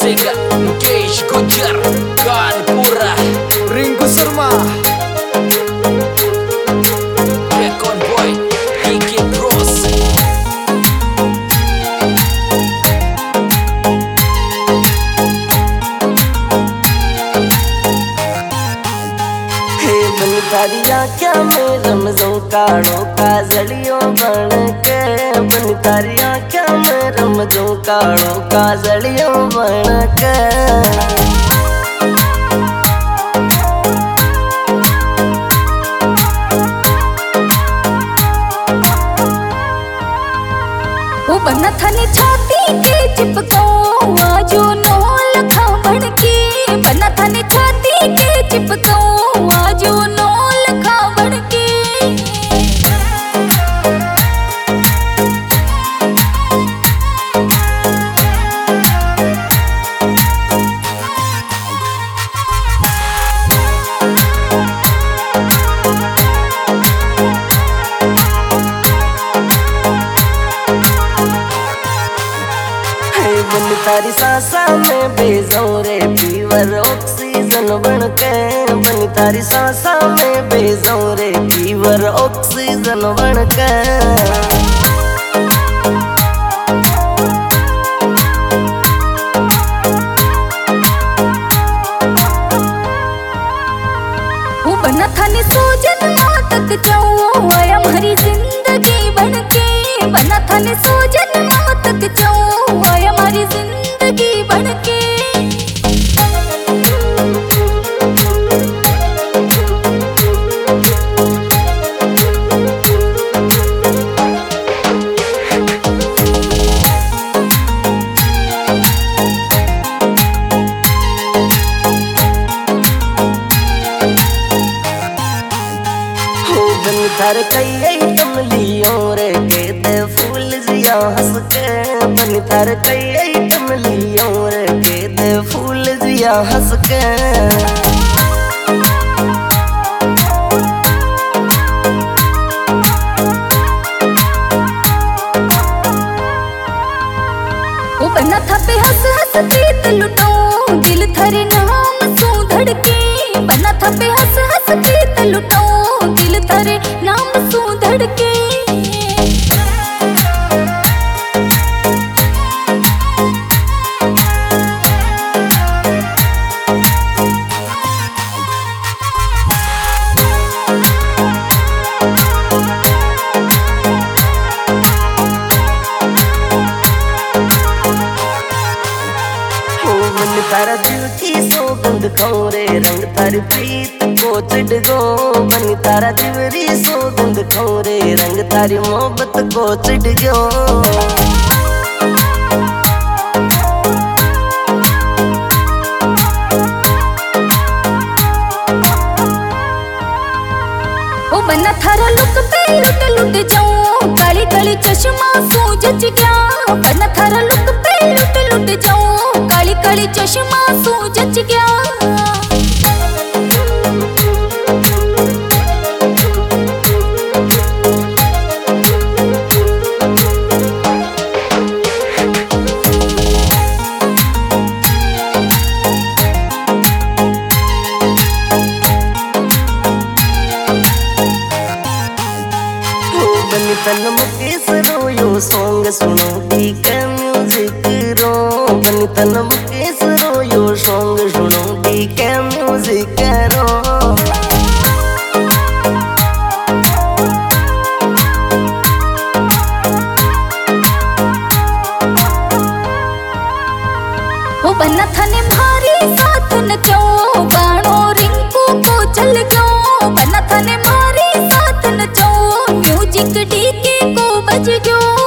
Sega, Mukesh Gujar, Kanpura, Rinku Sharma, Recon Boy, Kiki Bros. बन तारिया क्या मैं रमजों काड़ो काजलियों बन के बन तारिया क्या मैं रमजों काड़ो काजलियों बन के वो बना था ने छाती के चिपकाऊं आजो नो लखा बन के बना था ने छाती के चिपकाऊं आजो नो लखा बन के बन तारी सांसा में बेजोरे फीवर ऑक्सीजन बन के बन तारी सांसा में बेजोरे फीवर ऑक्सीजन बन के वो बना था ने सोजन माँ तक जाऊं आया हमारी जिंदगी बन के बना था ने सोजन माँ तक जाऊं आया हमारी जिंदगी बन के बन थार कई कमलियों रे के दे फूल जिया हंस के बन थार कई कमलियों रे के दे फूल जिया हंस के वो बना था पे हंस हंस प्रीत लुटाऊं दिल थारे नाम सू धड़के बना था पे हंस हंस प्रीत लुटाऊं दिल थारे नाम सू धड़के बन तारा दिल की सौगंध खाऊं रे रंग तारी प्रीत को चढ़ गो बन तारा दिवरी सौगंध खाऊं रे रंग तारी मोहब्बत को चढ़ गयो वो बना थारा लुक पे लुट लुट जाऊं काली काली चश्मा सू जच गया बना थारा लुक पे लुट लुट जाऊं काली काली चश्मा सू जच गया बन तन मुकेश रो यो सॉन्ग सुनो डी के म्यूजिक रो बन तन मुकेश रो यो सॉन्ग सुनो डी के म्यूजिक रो वो बना था ने भारी साथ न क्यों गानो रिंकू को चल गयो बना था ने भारी साथ न क्यों म्यूजिक डीके को बज गयो।